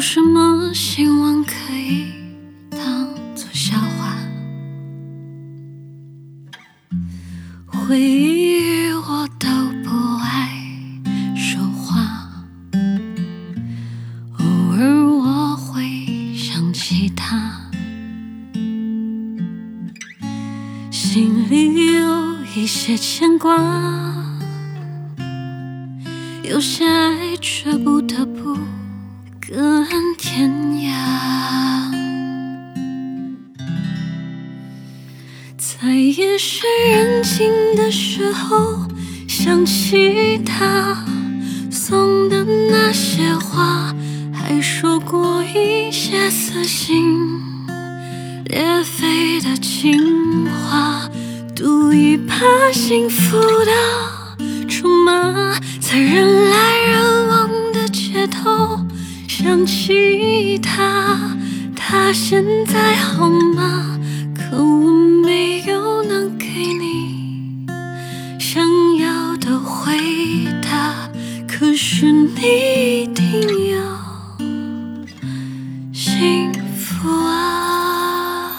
什么新闻可以当作笑话？回忆我都不爱说话，偶尔我会想起他，心里有一些牵挂，有些爱却不得不各安天涯。在夜深人静的时候，想起他送的那些话，还说过一些撕心裂肺的情话，赌一把幸福的筹码，在人来人往的街头想起他，他现在好吗？可我没有能给你想要的回答，可是你一定要幸福啊。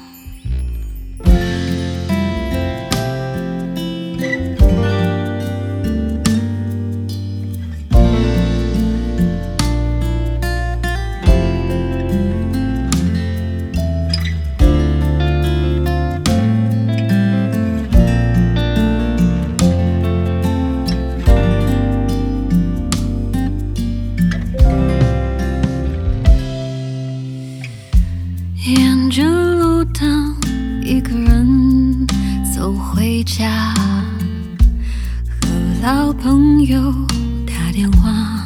沿着路灯，一个人走回家，和老朋友打电话。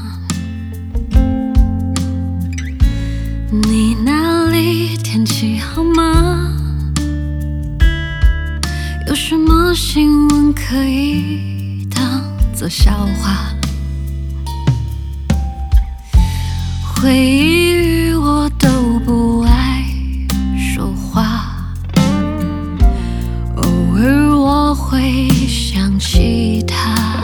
你那里天气好吗？有什么新闻可以当作笑话？回忆与我都不爱说话，偶尔我会想起他，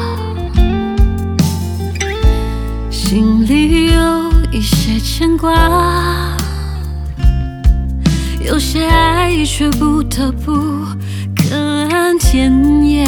心里有一些牵挂，有些爱却不得不各安天涯。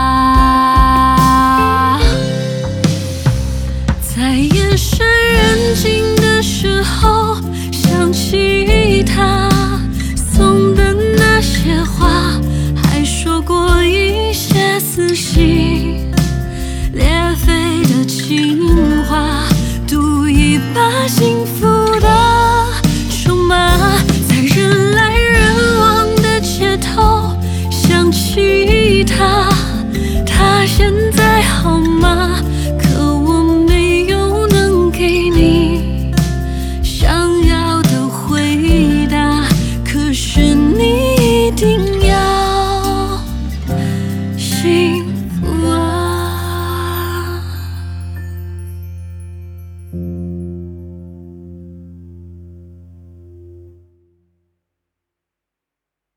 在夜深人静的时候，想起他送的那些话，还说过一些撕心裂肺的情话，赌一把幸福的筹码，在人来人往的街头想起他，他现在好吗？可我没有能给你想要的回答，可是你一定要幸福。